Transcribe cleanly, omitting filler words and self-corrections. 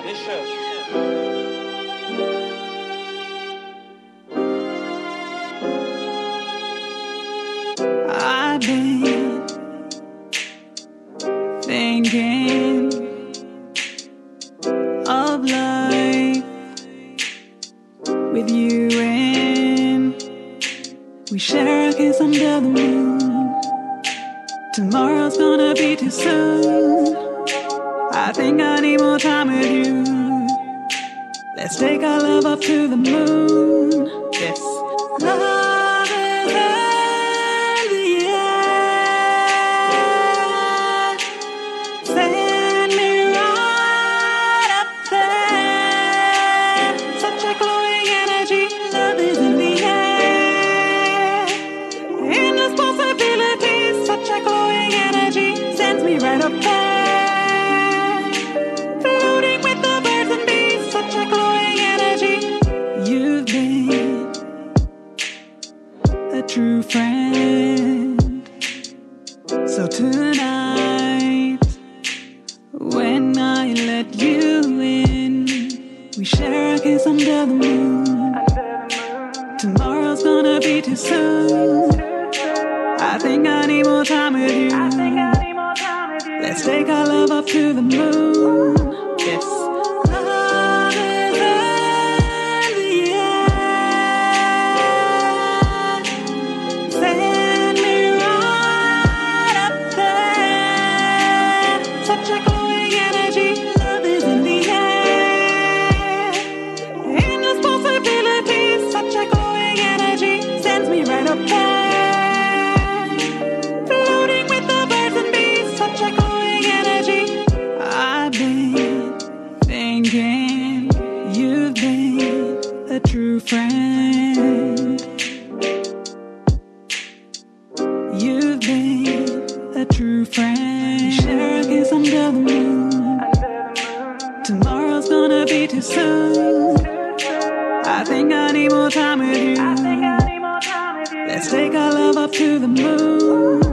I've been thinking of life with you, and we share a kiss under the moon. Tomorrow's gonna be too soon. I think I need more time with you. Let's take our love up to the moon. Yes. Love is in the air. Send me right up there. Such a glowing energy. Love is in the air. Endless possibilities. Such a glowing energy. Sends me right up there. Floating with the birds and bees. Such a glowing energy. You've been a true friend. So tonight, when I let you in, we share a kiss under the moon. Tomorrow's gonna be too soon. I think I need more time with you. Let's take our love up to the moon. Yes. Love is in the air. Send me right up there. Such a glowing energy. Love is in the air. Endless possibilities. Such a glowing energy. Sends me right up there. Floating with the birds and bees. Such a glowing energy. I've been thinking you've been a true friend. You've been a true friend. Share a kiss under the moon. Tomorrow's gonna be too soon. I think I need more time with you. Let's take our love up to the moon.